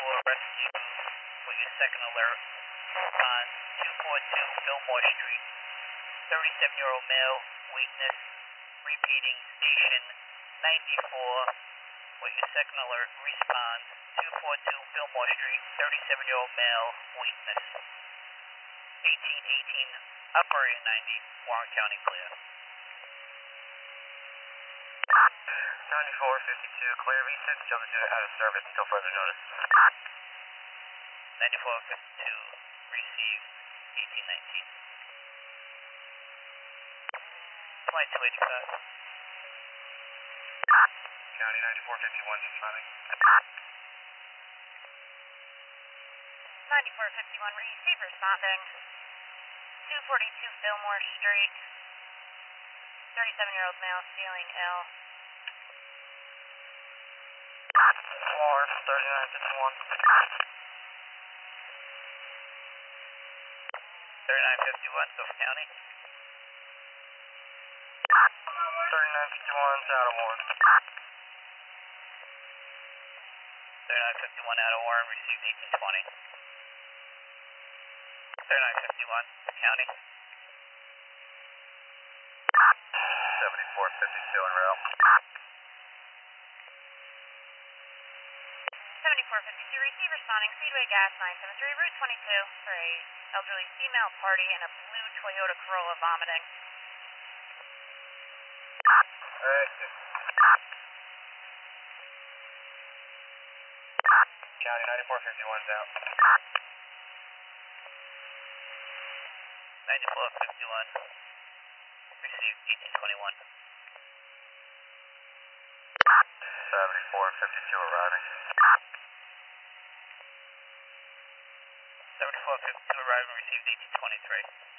rescue with your second alert on 242 Fillmore Street. 37-year-old male, weakness, repeating station 94 with your second alert. Respond 242 Fillmore Street. 37-year-old male, weakness. 1818 operating 90, Warren County clear. 9452 clear V6, Delta unit out of service until further notice. 9452 received 1819. 2285. County 9451 responding. 9451 receive responding. 242 Fillmore Street. 37-year-old male feeling ill. Warren 3951. 3951, Gulf County. 3951's out of Warren. 3951 out of Warren, received 1820. 3951, County. 7452 en route. 7452 receive responding. Speedway Gas 973, Route 22 for a elderly female party in a blue Toyota Corolla vomiting. Alright. County 9451's out. 9451, received 1821. 7452 arriving. 7452 arriving, received 1823.